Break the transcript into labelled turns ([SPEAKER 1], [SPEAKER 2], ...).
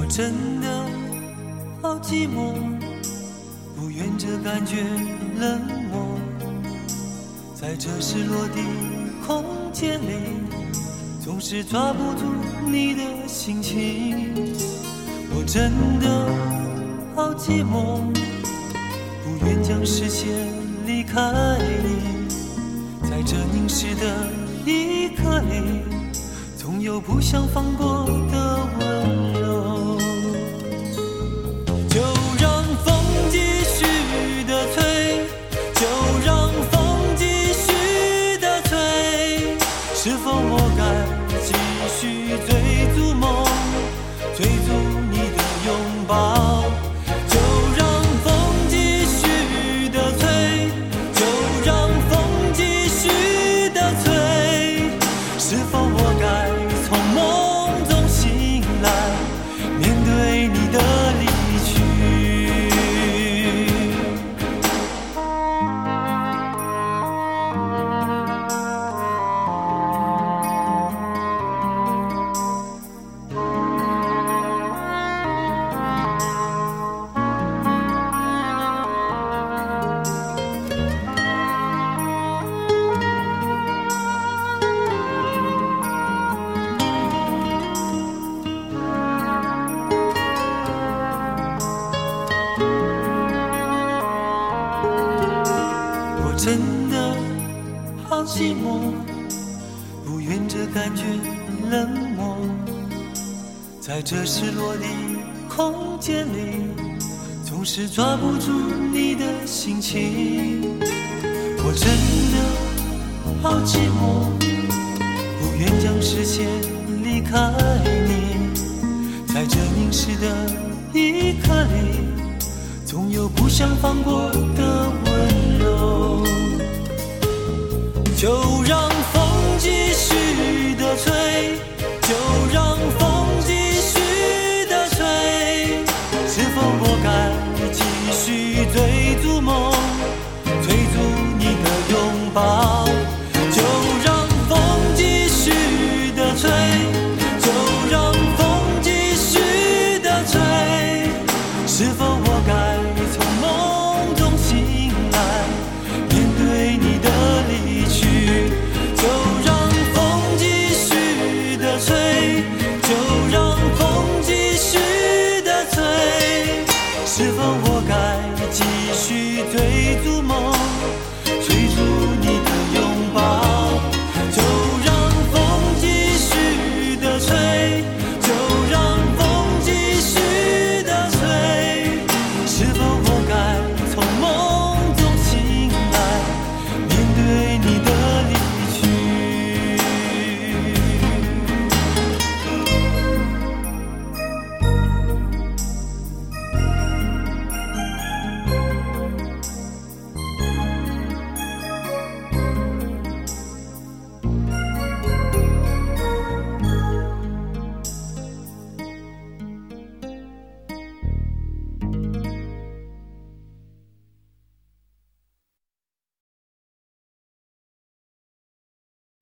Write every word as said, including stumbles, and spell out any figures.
[SPEAKER 1] 真的好寂寞，不愿这感觉冷漠，在这失落的空间里，总是抓不住你的心情。我真的好寂寞，不愿将视线离开你，在这凝视的一刻里，总有不想放过的温柔。就让风继续的吹，就让风继续的吹，是否我该继续追逐梦，追逐你的拥抱？就让风继续的吹，就让风继续的吹，是否我该从梦中醒来，面对你的离去？真的好寂寞，不愿这感觉冷漠，在这失落的空间里，总是抓不住你的心情。我真的好寂寞，不愿将视线离开你，在这凝视的一刻里，总有不想放过的温柔。就让风继续的吹，就让风